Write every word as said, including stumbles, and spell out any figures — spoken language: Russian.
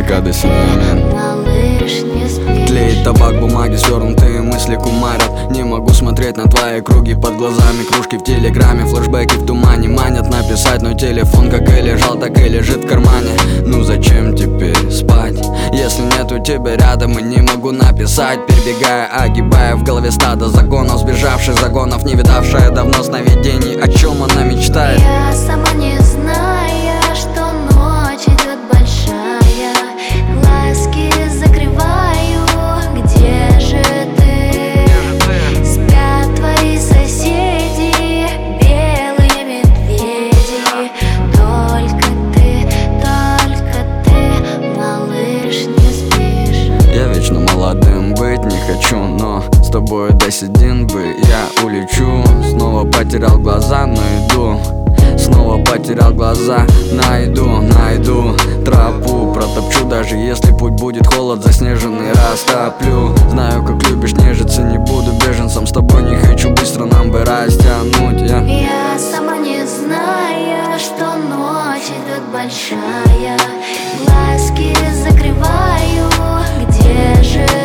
цикады синоним. Малыш, не спишь. Тлеет табак, бумаги, свернутые мысли кумарят. Не могу смотреть на твои круги под глазами. Кружки в телеграме, флешбеки в тумане манят написать, но телефон как и лежал, так и лежит в кармане. Ну зачем теперь спать, если нету тебя рядом и не могу написать? Перебегая, огибая в голове стадо загонов, сбежавших загонов, не видавшая давно сновидений. О чем она мечтает? Я сама не зная, что ночь идет большая, глазки закрываю. Где же ты? Спят твои соседи, белые медведи. Только ты, только ты, малыш, не спишь. Я вечно молодым быть не хочу, но с тобой досидин бы я улечу. Снова потерял глаза, но иду. Снова потерял глаза, найду, найду тропу, протопчу, даже если путь будет холод заснеженный, растоплю. Знаю, как любишь нежиться, не буду беженцем, с тобой не хочу, быстро нам бы растянуть. Я, Я сама не зная, что ночь идет большая, глазки закрываю. Где же